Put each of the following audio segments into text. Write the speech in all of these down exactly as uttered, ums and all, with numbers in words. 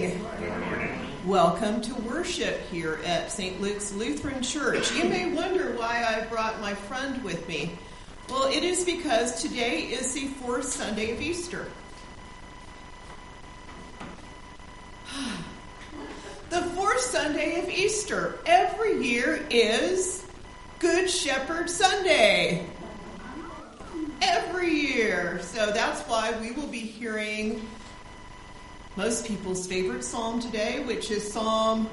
morning. Welcome to worship here at Saint Luke's Lutheran Church. You may wonder why I brought my friend with me. Well, it is because today is the fourth Sunday of Easter. The fourth Sunday of Easter every year is Good Shepherd Sunday. Every year. So that's why we will be hearing most people's favorite psalm today, which is Psalm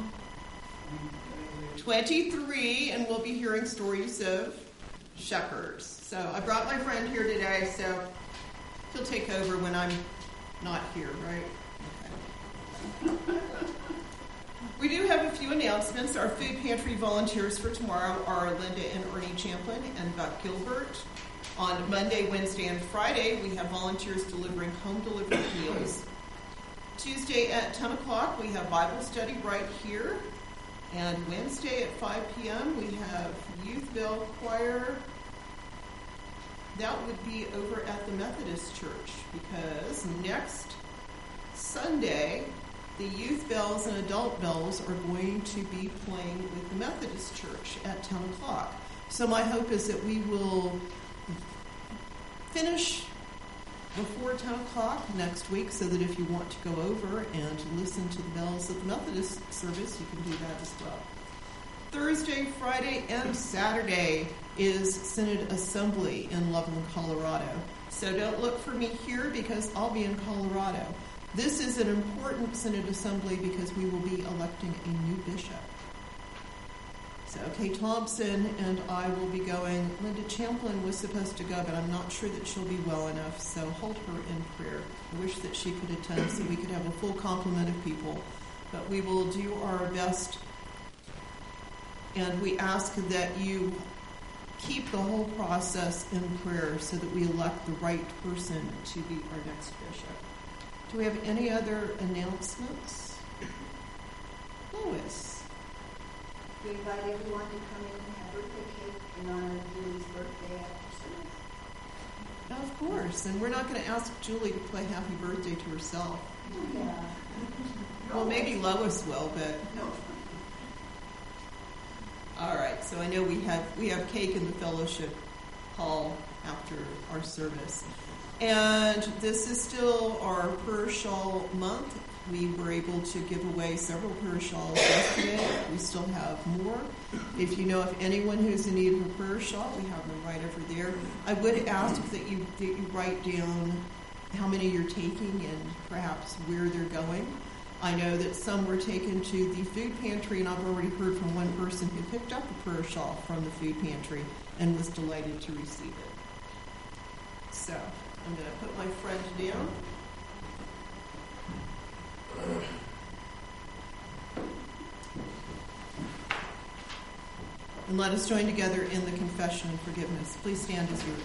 twenty-three, and we'll be hearing stories of shepherds. So I brought my friend here today, so he'll take over when I'm not here, right? Okay. We do have a few announcements. Our food pantry volunteers for tomorrow are Linda and Ernie Champlin and Buck Gilbert. On Monday, Wednesday, and Friday, we have volunteers delivering home-delivered meals. Tuesday at ten o'clock, we have Bible study right here. And Wednesday at five p.m., we have Youth Bell Choir. That would be over at the Methodist Church, because next Sunday, the youth bells and adult bells are going to be playing with the Methodist Church at ten o'clock. So my hope is that we will finish before ten o'clock next week, so that if you want to go over and listen to the bells of the Methodist service, you can do that as well. Thursday, Friday, and Saturday is Synod Assembly in Loveland, Colorado. So don't look for me here because I'll be in Colorado. This is an important Synod Assembly because we will be electing a new bishop. So Kay Thompson and I will be going. Linda Champlin was supposed to go, but I'm not sure that she'll be well enough, so hold her in prayer. I wish that she could attend so we could have a full complement of people. But we will do our best, and we ask that you keep the whole process in prayer so that we elect the right person to be our next bishop. Do we have any other announcements? Lois. We invite everyone to come in and have birthday cake in honor of Julie's birthday after service. Of course, and we're not going to ask Julie to play happy birthday to herself. Yeah. Well, maybe Lois will, but... All right, so I know we have we have cake in the fellowship hall after our service. And this is still our prayer shawl month. We were able to give away several prayer shawls yesterday. We still have more. If you know of anyone who's in need of a prayer shawl, we have them right over there. I would ask that you, that you write down how many you're taking and perhaps where they're going. I know that some were taken to the food pantry, and I've already heard from one person who picked up a prayer shawl from the food pantry and was delighted to receive it. So I'm going to put my friend down. And let us join together in the confession and forgiveness. Please stand as you are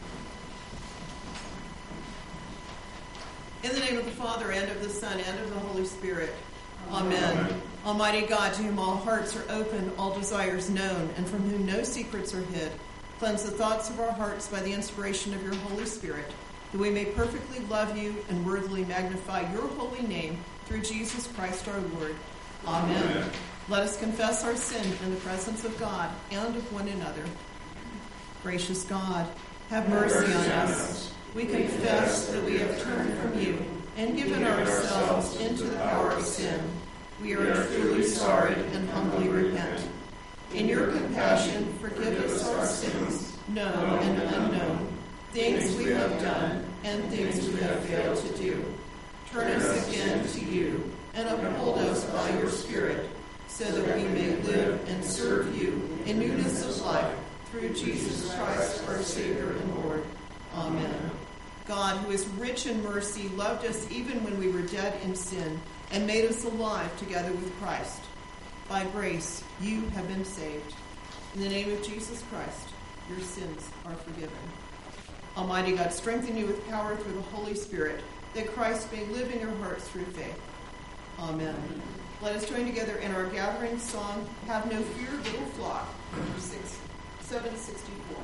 able. In the name of the Father, and of the Son, and of the Holy Spirit. Amen. Amen. Almighty God, to whom all hearts are open, all desires known, and from whom no secrets are hid, cleanse the thoughts of our hearts by the inspiration of your Holy Spirit, that we may perfectly love you and worthily magnify your holy name, through Jesus Christ our Lord. Amen. Amen. Let us confess our sin in the presence of God and of one another. Gracious God, have mercy on us. We confess that we have turned from you and given ourselves into the power of sin. We are truly sorry and humbly repent. In your compassion, forgive us our sins, known and unknown, things we have done and things we have failed to do. Turn us again to you, and uphold us by your Spirit, so that we may live and serve you in newness of life, through Jesus Christ, our Savior and Lord. Amen. God, who is rich in mercy, loved us even when we were dead in sin, and made us alive together with Christ. By grace, you have been saved. In the name of Jesus Christ, your sins are forgiven. Almighty God, strengthen you with power through the Holy Spirit, that Christ may live in your hearts through faith. Amen. Let us join together in our gathering song, Have No Fear, Little Flock, number six, seven sixty-four.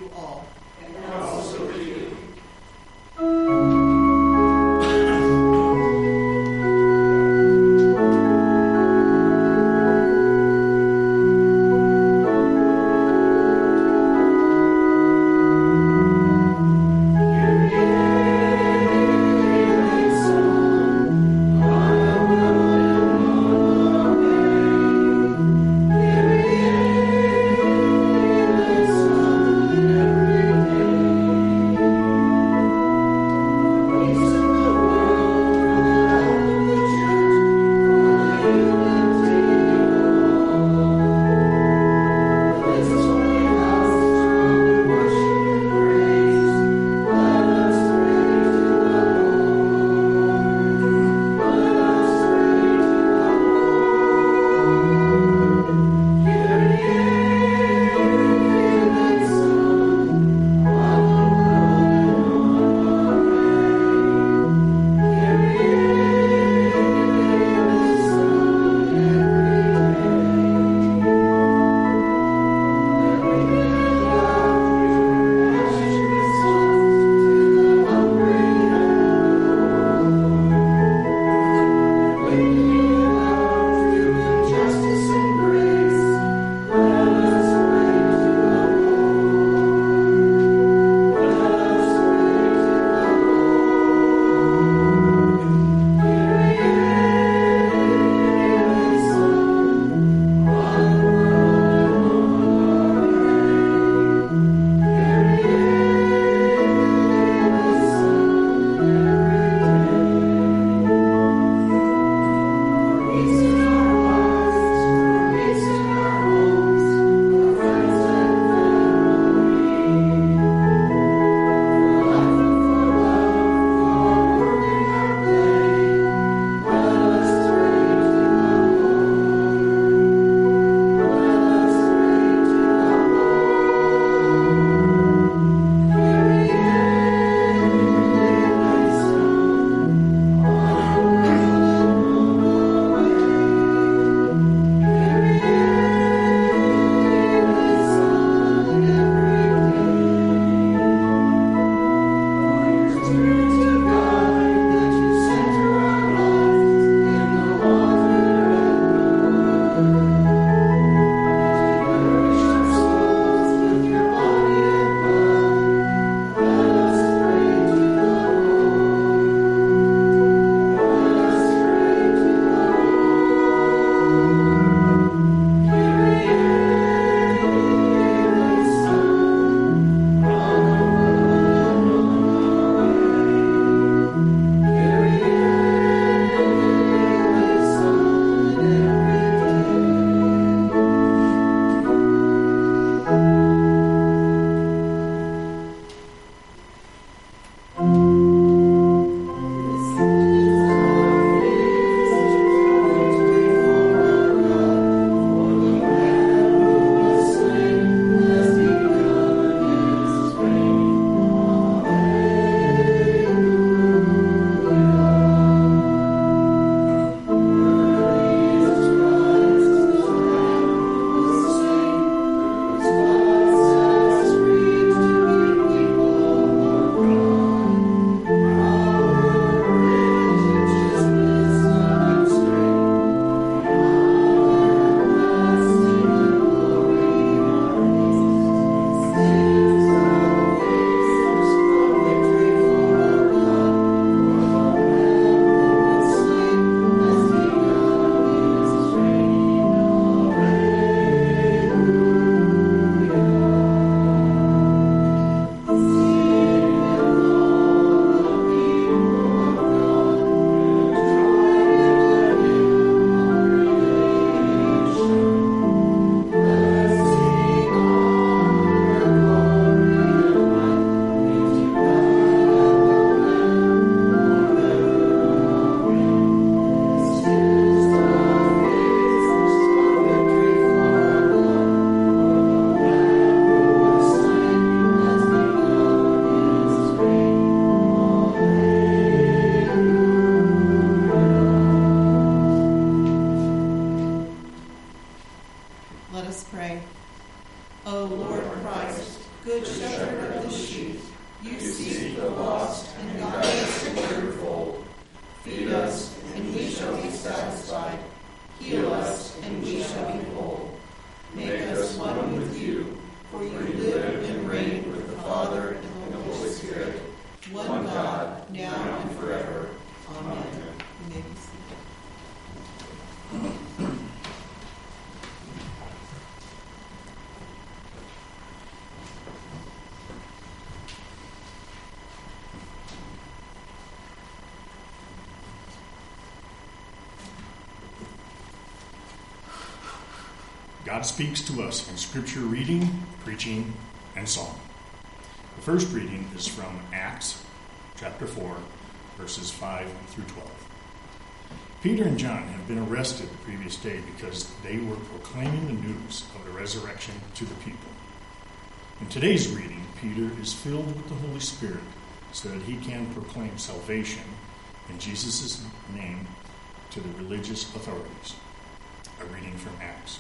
you all. And also to you. Thank you. shepherd of the sheep. You seek the lost and guide us into your fold. Feed us, and we shall be satisfied. Heal us, and we shall be whole. Make us one with you, for you live and reign with the Father and the Holy Spirit, one God, now and forever. Amen. You may be seated. God speaks to us in scripture reading, preaching, and song. The first reading is from Acts chapter four, verses five through twelve. Peter and John have been arrested the previous day because they were proclaiming the news of the resurrection to the people. In today's reading, Peter is filled with the Holy Spirit so that he can proclaim salvation in Jesus' name to the religious authorities. A reading from Acts.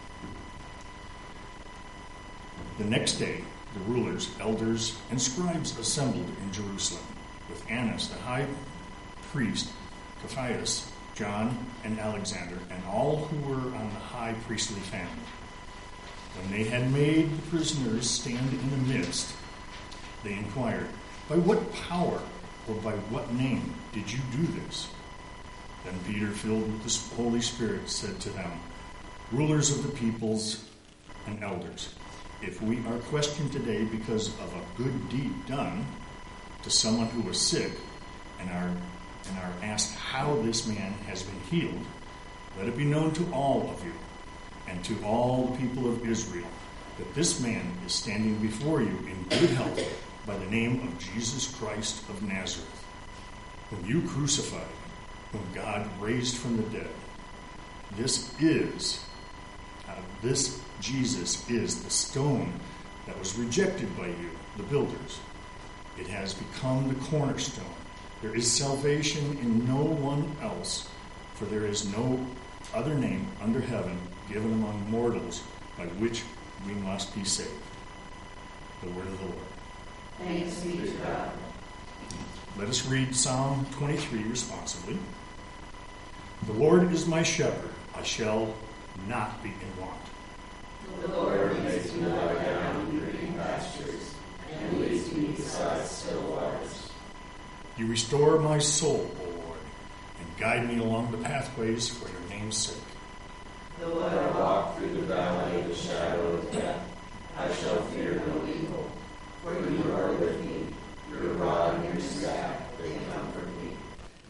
The next day, the rulers, elders, and scribes assembled in Jerusalem, with Annas the high priest, Caiaphas, John, and Alexander, and all who were on the high priestly family. When they had made the prisoners stand in the midst, they inquired, "By what power or by what name did you do this?" Then Peter, filled with the Holy Spirit, said to them, "Rulers of the peoples and elders, if we are questioned today because of a good deed done to someone who was sick and are, and are asked how this man has been healed, let it be known to all of you and to all the people of Israel that this man is standing before you in good health by the name of Jesus Christ of Nazareth, whom you crucified, whom God raised from the dead. This is, uh, this Jesus is the stone that was rejected by you, the builders. It has become the cornerstone. There is salvation in no one else, for there is no other name under heaven given among mortals by which we must be saved." The word of the Lord. Thanks be to God. Let us read Psalm twenty-three responsibly. The Lord is my shepherd, I shall not be in want. The Lord makes me lie down in green pastures, and leads me beside still waters. You restore my soul, O Lord, and guide me along the pathways for your name's sake. Though I walk through the valley of the shadow of death, I shall fear no evil, for you are with me. Your rod and your staff, they comfort me.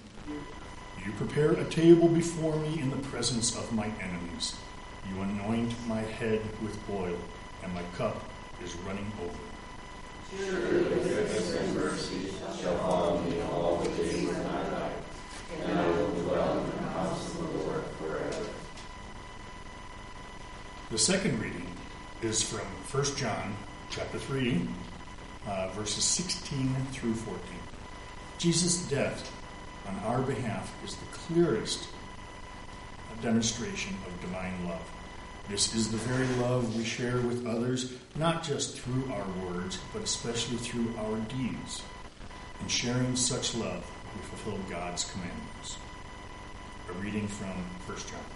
You prepare a table before me in the presence of my enemies. You anoint my head with oil, and my cup is running over. Surely goodness and mercy shall follow me all the days of my life, and I will dwell in the house of the Lord forever. The second reading is from First John chapter three, uh, verses sixteen through fourteen. Jesus' death on our behalf is the clearest demonstration of divine love. This is the very love we share with others, not just through our words, but especially through our deeds. In sharing such love, we fulfill God's commandments. A reading from First John.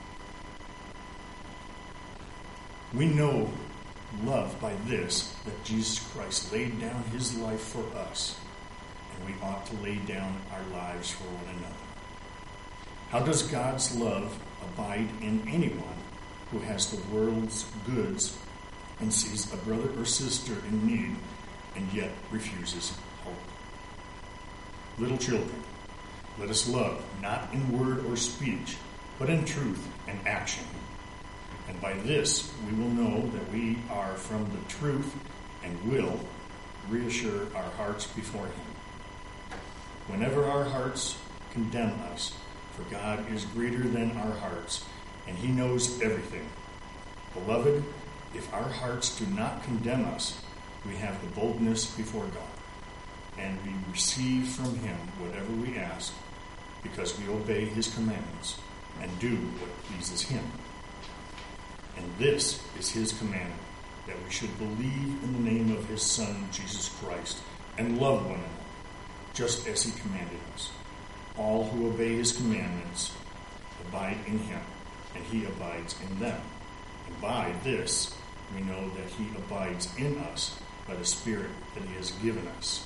We know love by this, that Jesus Christ laid down his life for us, and we ought to lay down our lives for one another. How does God's love abide in anyone who has the world's goods and sees a brother or sister in need and yet refuses hope? Little children, let us love, not in word or speech, but in truth and action. And by this we will know that we are from the truth and will reassure our hearts before him. Whenever our hearts condemn us, for God is greater than our hearts, and he knows everything. Beloved, if our hearts do not condemn us, we have the boldness before God, and we receive from him whatever we ask, because we obey his commandments and do what pleases him. And this is his commandment, that we should believe in the name of his Son, Jesus Christ, and love one another, just as he commanded us. All who obey his commandments abide in him, and he abides in them. And by this we know that he abides in us by the Spirit that he has given us.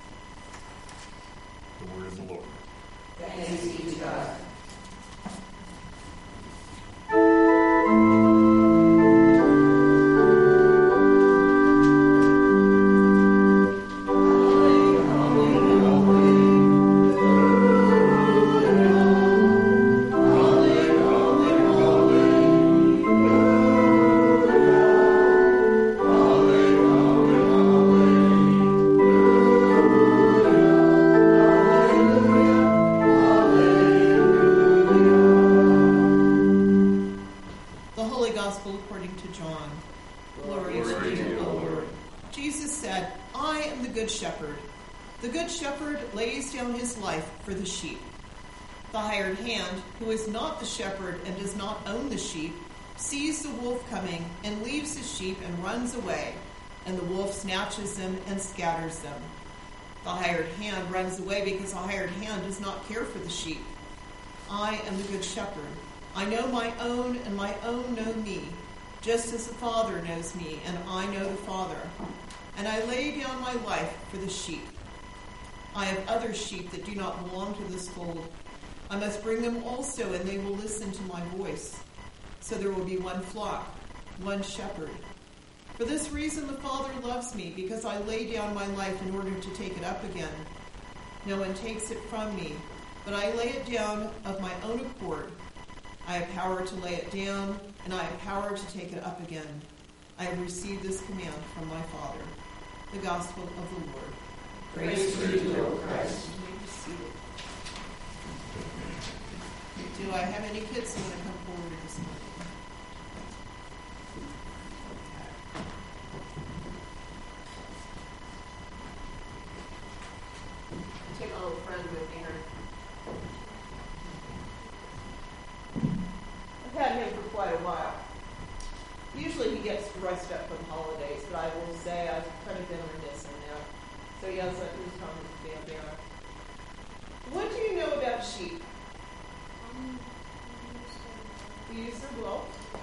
The word of the Lord. Thanks be to God. Shepherd and does not own the sheep sees the wolf coming and leaves the sheep and runs away, and the wolf snatches them and scatters them. The hired hand runs away because the hired hand does not care for the sheep. I am the good shepherd. I know my own, and my own know me, just as the Father knows me, and I know the Father. And I lay down my life for the sheep. I have other sheep that do not belong to this fold. I must bring them also, and they will listen to my voice. So there will be one flock, one shepherd. For this reason the Father loves me, because I lay down my life in order to take it up again. No one takes it from me, but I lay it down of my own accord. I have power to lay it down, and I have power to take it up again. I have received this command from my Father. The Gospel of the Lord. Praise to you, Lord Christ. Do I have any kids who want to come forward this morning? Take a little friend with me. I've had him for quite a while. Usually he gets dressed up for the holidays, but I will say I've kind of been remiss in that. So yes, that was come with the bandana. What do you know about sheep? We use their wool.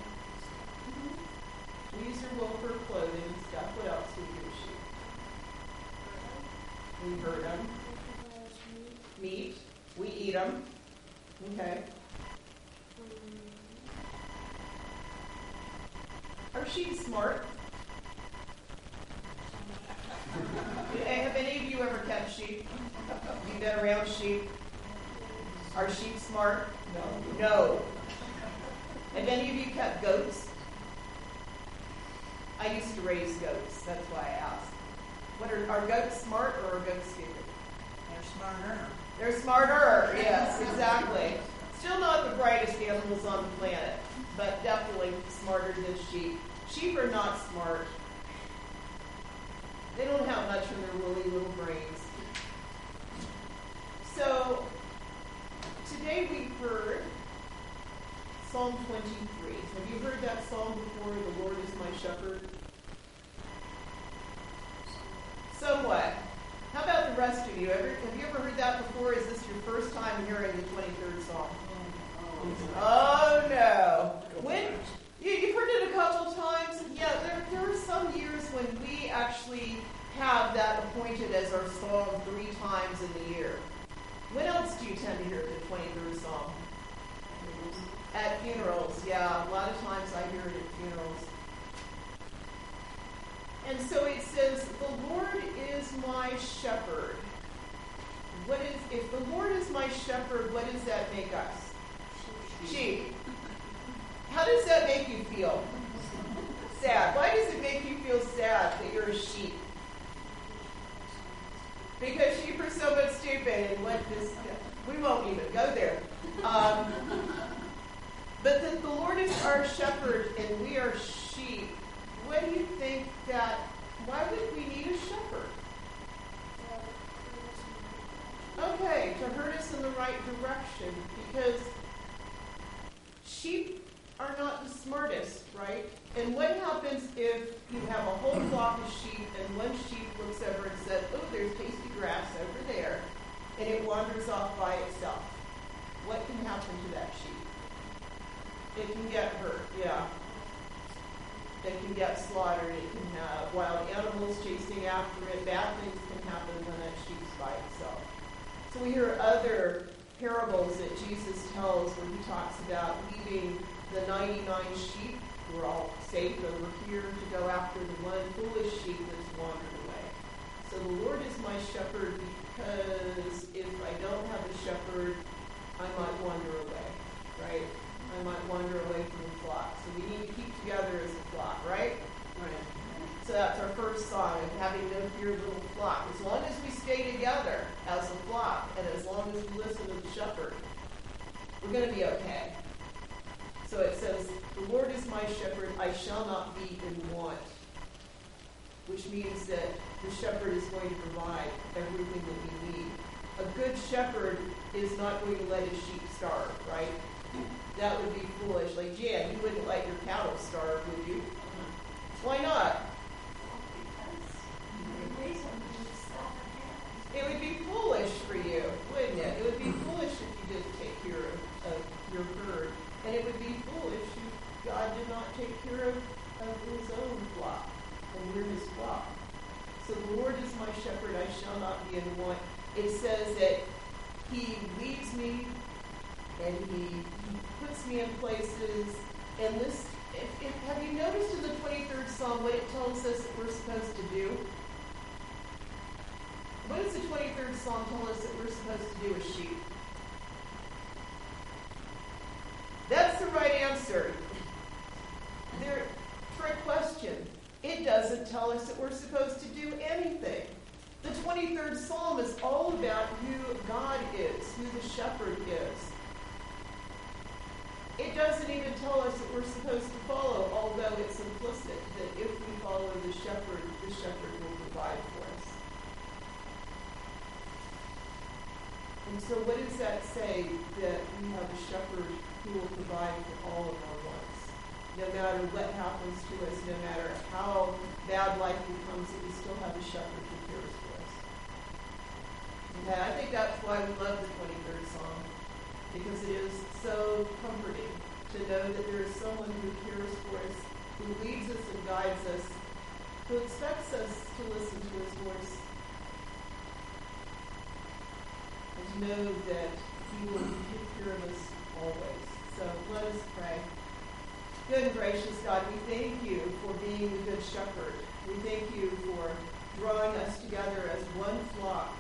We use their wool for clothing and stuff. What else do we do with sheep? We herd them. Meat. We eat them. Okay. Are sheep smart? Have any of you ever kept sheep? You been around sheep? Are sheep smart? No. No. Have any of you kept goats? I used to raise goats. That's why I asked. What are, are goats smart or are goats stupid? They're smarter. They're smarter. Yes, exactly. Still not the brightest animals on the planet, but definitely smarter than sheep. Sheep are not smart. They don't have much in their woolly little brains. So, today we heard Psalm twenty-three. Have you heard that psalm before? The Lord is my shepherd. Somewhat. How about the rest of you? Ever, have you ever heard that before? Is this your first time hearing the twenty-third Psalm? Oh, no. When you, you've heard it a couple times. Yeah, there, there are some years when we actually have that appointed as our psalm three times in the year. When else do you tend to hear the twenty-third Psalm? At funerals, yeah. A lot of times I hear it at funerals. And so it says, the Lord is my shepherd. What is, if the Lord is my shepherd, what does that make us? Sheep. How does that make you feel? Sad. Why does it make you feel sad that you're a sheep? Because sheep are so much stupid and what this, we won't even go there. Um, but that the Lord is our shepherd and we are sheep. What do you think that, why would we need a shepherd? Okay, to herd us in the right direction, because sheep are not the smartest, right? And what happens if you have a whole flock of sheep and one sheep looks over and says, oh, there's tasty grass over there, and it wanders off by itself? What can happen to that sheep? It can get hurt, yeah. It can get slaughtered. It can have wild animals chasing after it. Bad things can happen when that sheep's by itself. So we hear other parables that Jesus tells where he talks about leaving the ninety-nine sheep who are all safe over here to go after the one foolish sheep that's wandered away. So the Lord is my shepherd because if I don't have a shepherd, I might wander away, right? I might wander away from the flock. So we need to keep together as a flock, right? Right. So that's our first song of having no fear, little flock. As long as we stay together as a flock, and as long as we listen to the shepherd, we're going to be okay. So it says, the Lord is my shepherd, I shall not be in want. Which means that the shepherd is going to provide everything that we need. A good shepherd is not going to let his sheep starve, right? That would be foolish. Like, Jan, you wouldn't let your cattle starve, would you? Why not? It would be foolish for you, wouldn't it? It would be foolish if you didn't take care of, of your herd. And it would be foolish if God did not take care of, of his own flock. And we're his flock. So the Lord is my shepherd, I shall not be in want. It says that he leads me and he, he puts me in places. And this, if, if, have you noticed in the twenty-third Psalm what it tells us that we're supposed to do? What does the twenty-third Psalm tell us that we're supposed to do as sheep? That's the right answer. There, trick question. It doesn't tell us that we're supposed to do anything. The twenty-third Psalm is all about who God is, who the shepherd is. It doesn't even tell us that we're supposed to follow, although it's implicit that if we follow the shepherd, the shepherd will provide for us. And so what does that say? That we have a shepherd who will provide for all of our wants. No matter what happens to us, no matter how bad life becomes, that we still have a shepherd who cares for us. Okay, I think that's why we love the twenty-third Psalm, because it is so comforting to know that there is someone who cares for us, who leads us and guides us, who expects us to listen to his voice, and to know that he will take care of us always. So let us pray. Good and gracious God, we thank you for being the good shepherd. We thank you for drawing us together as one flock.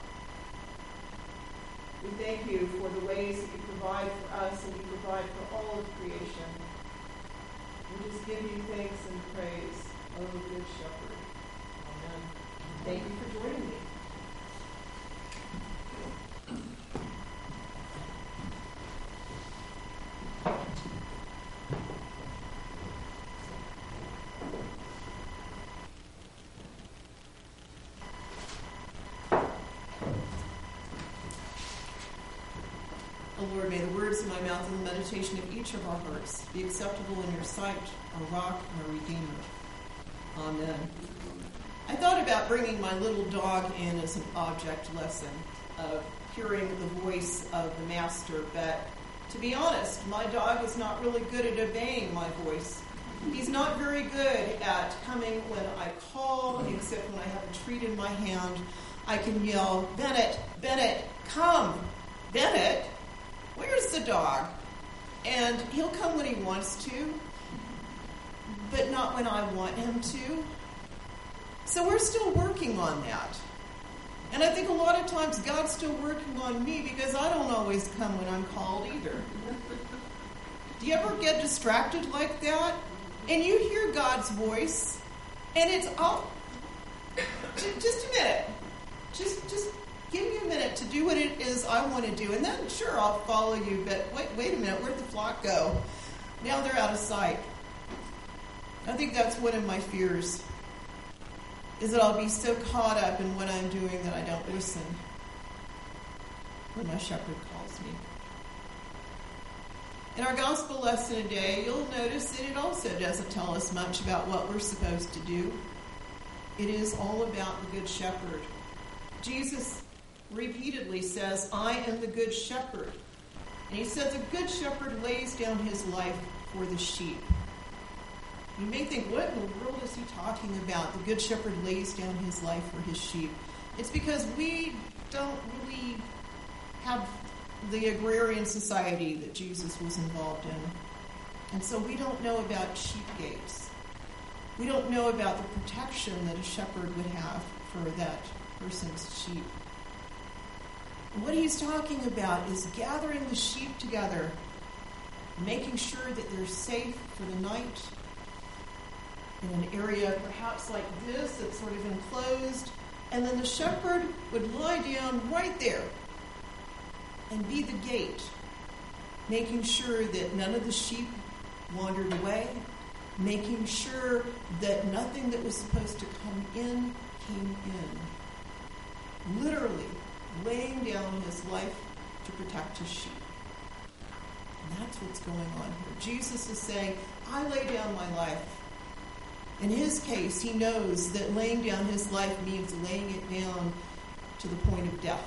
We thank you for the ways that you provide for us and you provide for all of creation. We just give you thanks and praise, O good shepherd. Amen. Thank you for joining me. Lord, may the words of my mouth and the meditation of each of our hearts be acceptable in your sight, our rock and our redeemer. Amen. I thought about bringing my little dog in as an object lesson of hearing the voice of the master, but to be honest, my dog is not really good at obeying my voice. He's not very good at coming when I call, except when I have a treat in my hand. I can yell, Bennett, Bennett, come, Bennett. Where's the dog? And he'll come when he wants to, but not when I want him to. So we're still working on that. And I think a lot of times God's still working on me because I don't always come when I'm called either. Do you ever get distracted like that? And you hear God's voice, and it's, oh, just a minute. Just, just give me a minute to do what it is I want to do, and then sure, I'll follow you, but wait wait a minute, where'd the flock go? Now they're out of sight. I think that's one of my fears, is that I'll be so caught up in what I'm doing that I don't listen when my shepherd calls me. In our gospel lesson today, you'll notice that it also doesn't tell us much about what we're supposed to do. It is all about the Good Shepherd. Jesus repeatedly says, I am the Good Shepherd. And he says the Good Shepherd lays down his life for the sheep. You may think, what in the world is he talking about? The Good Shepherd lays down his life for his sheep. It's because we don't really have the agrarian society that Jesus was involved in. And so we don't know about sheep gates. We don't know about the protection that a shepherd would have for that person's sheep. And what he's talking about is gathering the sheep together, making sure that they're safe for the night in an area perhaps like this that's sort of enclosed. And then the shepherd would lie down right there and be the gate, making sure that none of the sheep wandered away, making sure that nothing that was supposed to come in came in. Literally laying down his life to protect his sheep. And that's what's going on here. Jesus is saying, I lay down my life. In his case, he knows that laying down his life means laying it down to the point of death.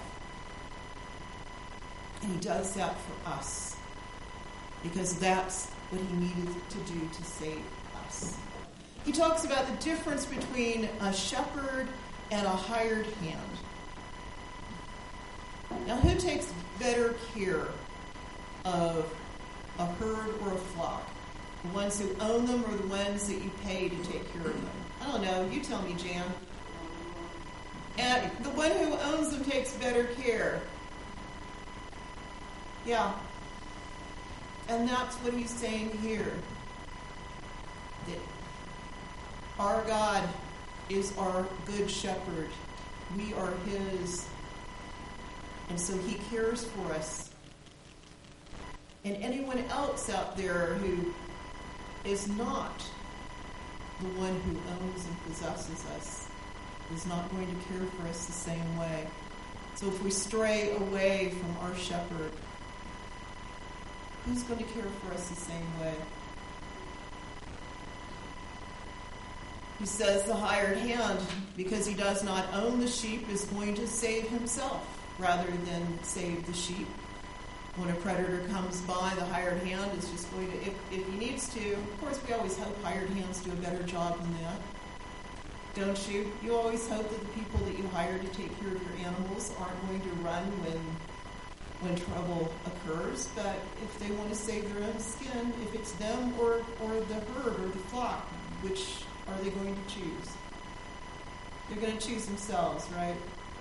And he does that for us because that's what he needed to do to save us. He talks about the difference between a shepherd and a hired hand. Now, who takes better care of a herd or a flock? The ones who own them or the ones that you pay to take care of them? I don't know. You tell me, Jan. And the one who owns them takes better care. Yeah. And that's what he's saying here. That our God is our good shepherd. We are his. And so he cares for us. And anyone else out there who is not the one who owns and possesses us is not going to care for us the same way. So if we stray away from our shepherd, who's going to care for us the same way? He says the hired hand, because he does not own the sheep, is going to save himself rather than save the sheep. When a predator comes by, the hired hand is just going to, if, if he needs to, of course we always hope hired hands do a better job than that. Don't you? You always hope that the people that you hire to take care of your animals aren't going to run when when trouble occurs, but if they want to save their own skin, if it's them or, or the herd or the flock, which are they going to choose? They're going to choose themselves, right?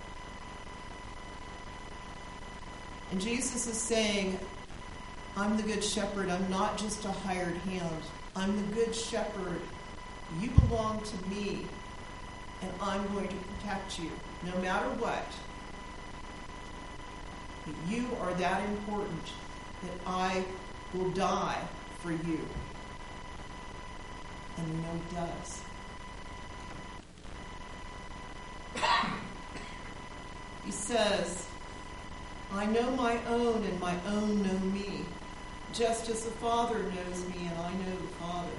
And Jesus is saying, I'm the good shepherd. I'm not just a hired hand. I'm the good shepherd. You belong to me, and I'm going to protect you no matter what. You are that important that I will die for you. And we know he does. He says, I know my own and my own know me, just as the Father knows me and I know the Father.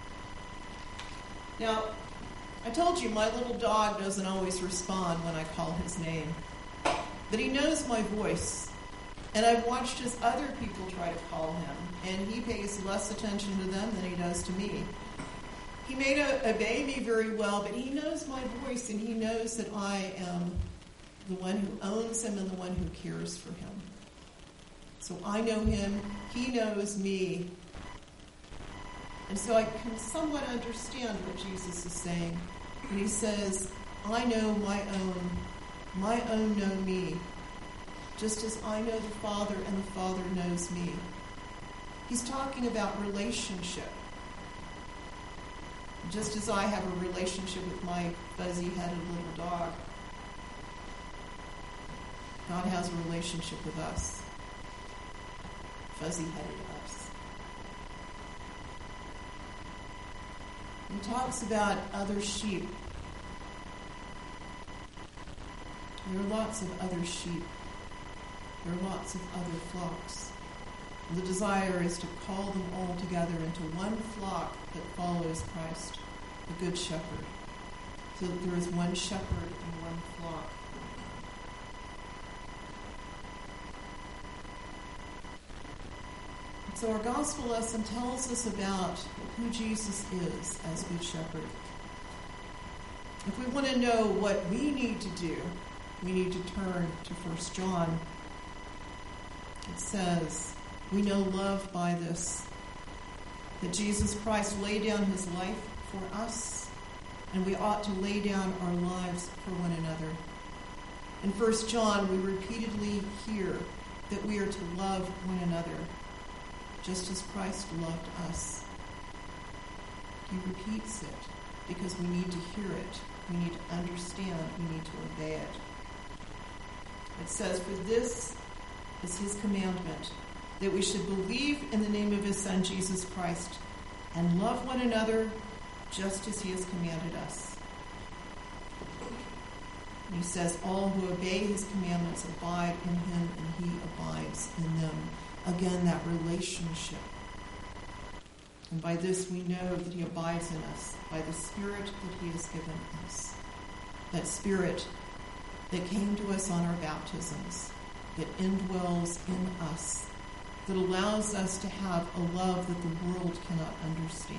Now, I told you my little dog doesn't always respond when I call his name. But he knows my voice. And I've watched as other people try to call him, and he pays less attention to them than he does to me. He may not obey me very well, but he knows my voice, and he knows that I am the one who owns him and the one who cares for him. So I know him, he knows me. And so I can somewhat understand what Jesus is saying when he says, I know my own, my own know me, just as I know the Father and the Father knows me. He's talking about relationship. Just as I have a relationship with my fuzzy-headed little dog, God has a relationship with us, fuzzy-headed us. He talks about other sheep. There are lots of other sheep. There are lots of other flocks. The desire is to call them all together into one flock that follows Christ, the Good Shepherd, so that there is one shepherd and one flock. So our gospel lesson tells us about who Jesus is as Good Shepherd. If we want to know what we need to do, we need to turn to First John. It says, we know love by this, that Jesus Christ laid down his life for us, and we ought to lay down our lives for one another. In First John, we repeatedly hear that we are to love one another, just as Christ loved us. He repeats it because we need to hear it, we need to understand, we need to obey it. It says, for this is his commandment, that we should believe in the name of his Son, Jesus Christ, and love one another just as he has commanded us. And he says, all who obey his commandments abide in him, and he abides in them. Again, that relationship. And by this we know that he abides in us, by the Spirit that he has given us. That Spirit that came to us on our baptisms, that indwells in us, that allows us to have a love that the world cannot understand.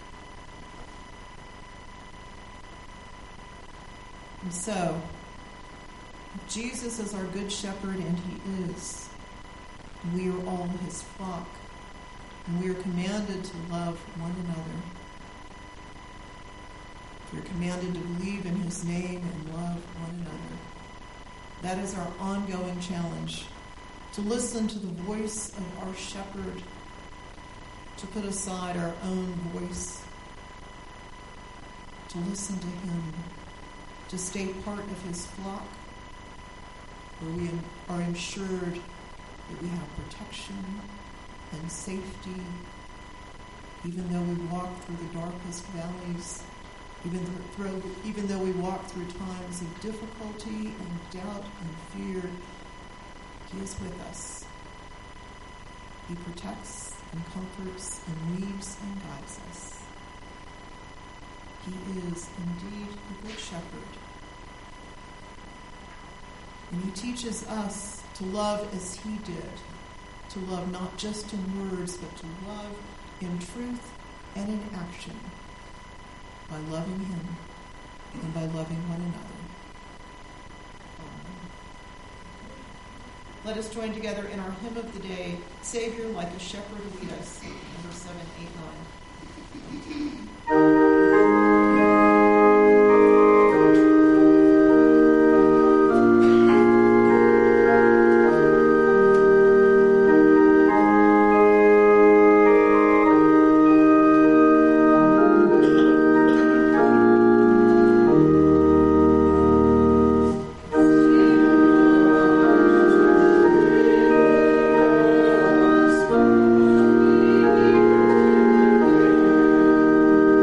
And so, Jesus is our Good Shepherd, and he is. We are all his flock, and we are commanded to love one another. We are commanded to believe in his name and love one another. That is our ongoing challenge, to listen to the voice of our shepherd, to put aside our own voice, to listen to him, to stay part of his flock, where we are ensured that we have protection and safety, even though we walk through the darkest valleys, even though, even though we walk through times of difficulty and doubt and fear. He is with us. He protects and comforts and leads and guides us. He is indeed the Good Shepherd. And he teaches us to love as he did, to love not just in words, but to love in truth and in action, by loving him and by loving one another. Let us join together in our hymn of the day, Savior, like a shepherd lead us, number seven eight nine. Thank you.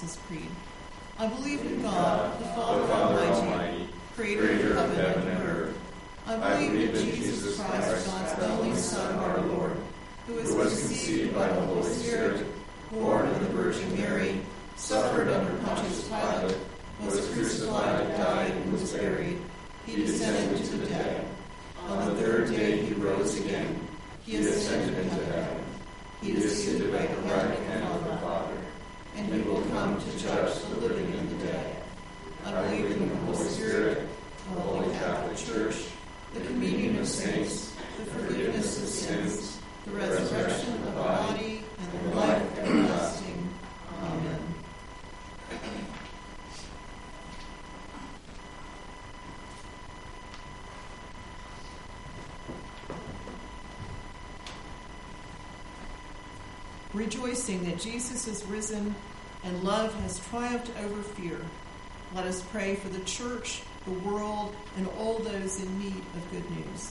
Apostles' Creed. I believe in God, the Father Almighty, creator of heaven and earth. I believe in Jesus Christ, God's only Son, our Lord, who was conceived by the Holy Spirit, born of the Virgin Mary, suffered under Pontius Pilate, was crucified, died, and was buried. He descended into the dead. On the third day he rose again. He ascended into heaven. He is seated at the right hand of the Father, and he will come to judge the living and the dead. I believe in the Holy Spirit, the Holy Catholic Church, the communion of saints, the forgiveness of sins, the resurrection of the body, and the life everlasting. Amen. Rejoicing that Jesus is risen and love has triumphed over fear, let us pray for the church, the world, and all those in need of good news.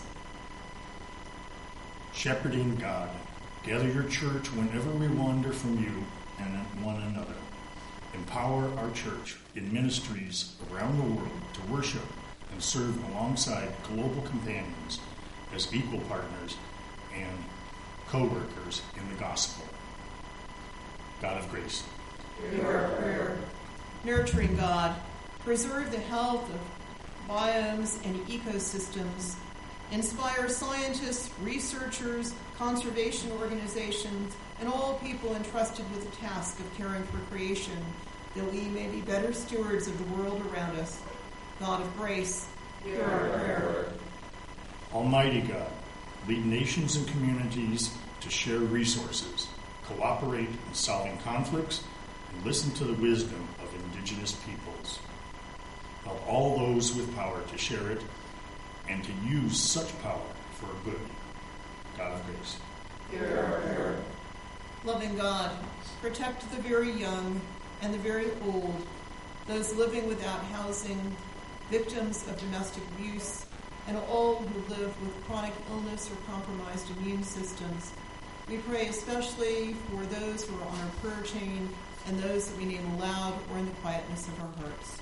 Shepherding God, gather your church whenever we wander from you and one another. Empower our church in ministries around the world to worship and serve alongside global companions as equal partners and co-workers in the gospel. God of grace, hear our prayer. Nurturing God, preserve the health of biomes and ecosystems. Inspire scientists, researchers, conservation organizations, and all people entrusted with the task of caring for creation, that we may be better stewards of the world around us. God of grace, hear our prayer. Almighty God, lead nations and communities to share resources, cooperate in solving conflicts, and listen to the wisdom of indigenous peoples. Help all those with power to share it and to use such power for good. God of grace, hear our prayer. Loving God, protect the very young and the very old, those living without housing, victims of domestic abuse, and all who live with chronic illness or compromised immune systems. We pray especially for those who are on our prayer chain and those that we name aloud or in the quietness of our hearts.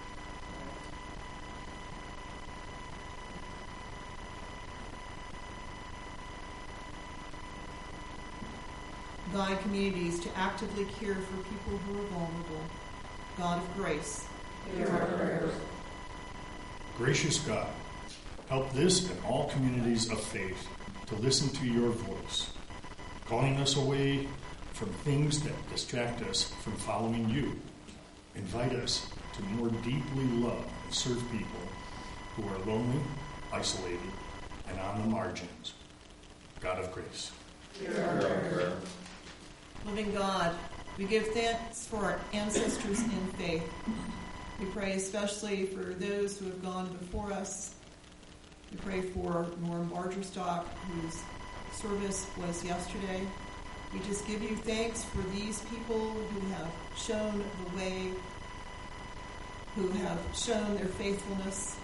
Guide communities to actively care for people who are vulnerable. God of grace, hear our prayers. Gracious God, help this and all communities of faith to listen to your voice, calling us away from things that distract us from following you. Invite us to more deeply love and serve people who are lonely, isolated, and on the margins. God of grace, hear our prayer. Living God, we give thanks for our ancestors in faith. We pray especially for those who have gone before us. We pray for Norm Bargerstock, whose service was yesterday. We just give you thanks for these people who have shown the way, who have shown their faithfulness.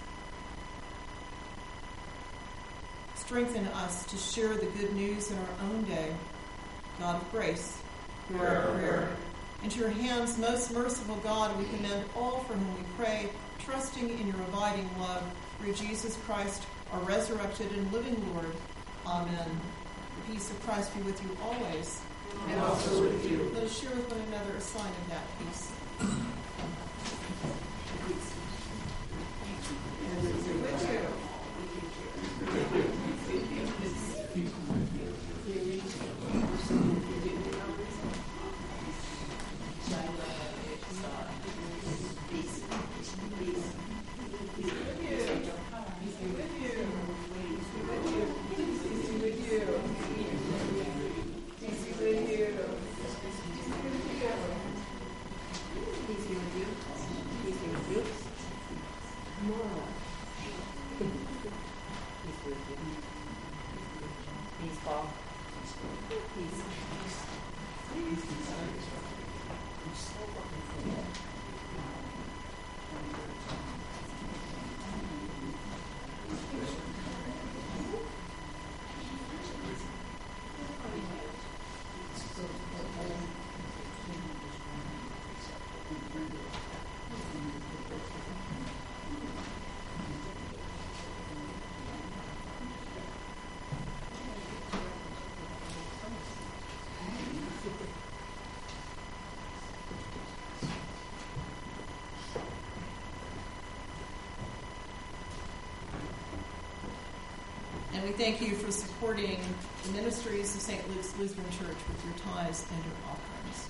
Strengthen us to share the good news in our own day. God of grace, hear our prayer. Into your hands, most merciful God, we commend all for whom we pray, trusting in your abiding love, through Jesus Christ, our resurrected and living Lord. Amen. The peace of Christ be with you always. And also with you. Let us share with one another a sign of that peace. And with you. And we thank you for supporting the ministries of Saint Luke's Lutheran Church with your tithes and your offerings.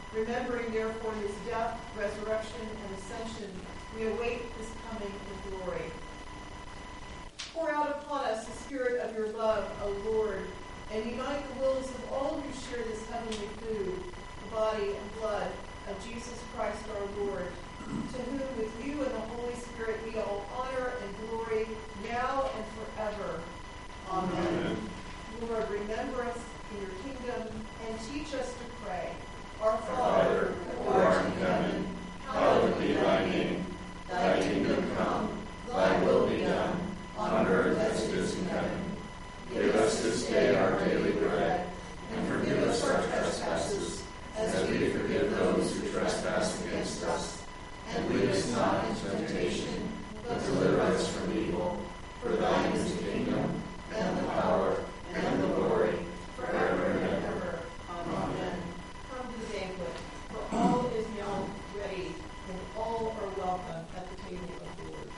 Remembering, therefore, his death, resurrection, and ascension, we await his coming in glory. Pour out upon us the spirit of your love, O Lord, and unite the wills of all who share this heavenly food, the body and blood of Jesus Christ our Lord, to whom with you and the Holy Spirit be all honor and glory, now and forever. Amen. Amen. Lord, remember us in your kingdom and teach us to pray. Our Father, who art in heaven, hallowed be thy name. Thy kingdom come, thy will be done, on earth as it is in heaven. Give us this day our daily bread, and forgive us our trespasses, as we forgive those who trespass against us. And lead us not into temptation, but deliver us from evil. For thine is the kingdom, and the power, and the glory, forever and ever. Amen. Come to the banquet, for all is now ready, and all are welcome at the table of the Lord.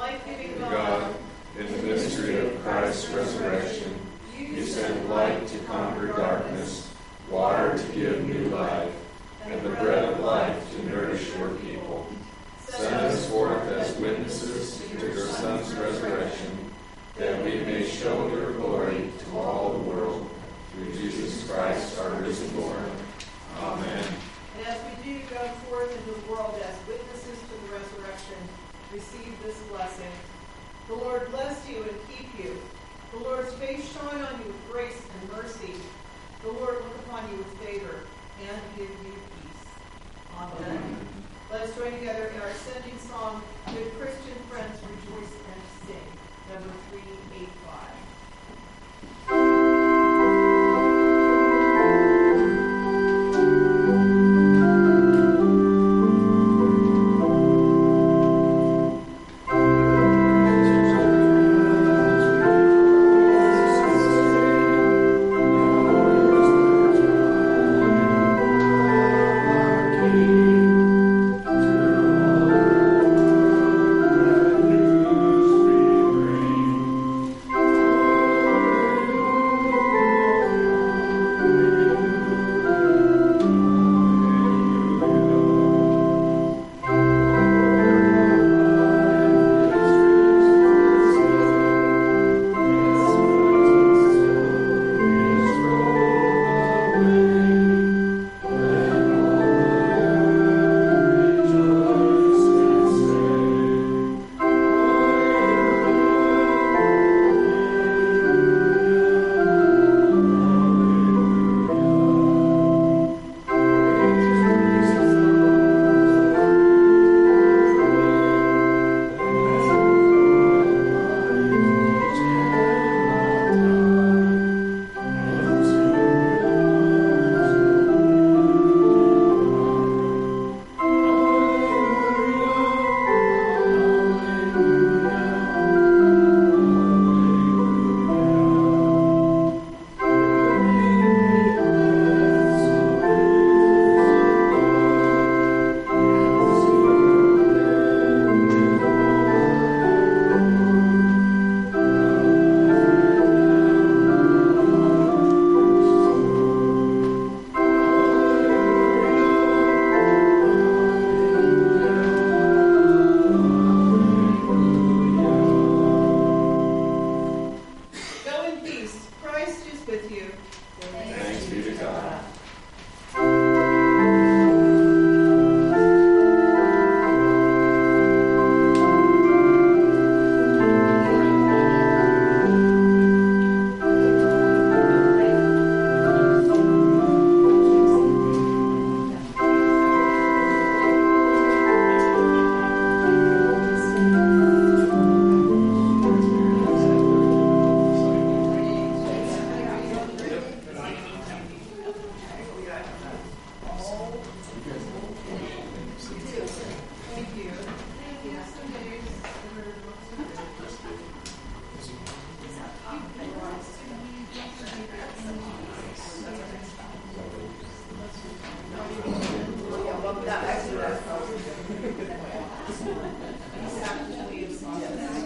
life-giving God, God, in the mystery of Christ's resurrection, you sent light to conquer darkness, water to give new life, and the bread of life to nourish your people. Send us forth as witnesses to your Son's resurrection, that we may show your glory to all the world. Through Jesus Christ, our risen Lord. Amen. And as we do go forth into the world as witnesses to the resurrection, receive this blessing. The Lord bless you and keep you. The Lord's face shine on you with grace and mercy. The Lord look upon you with favor and give you peace. Amen. Amen. Let us join together in our ascending song, Good Christian Friends, Rejoice and Sing, number three eighty-five. That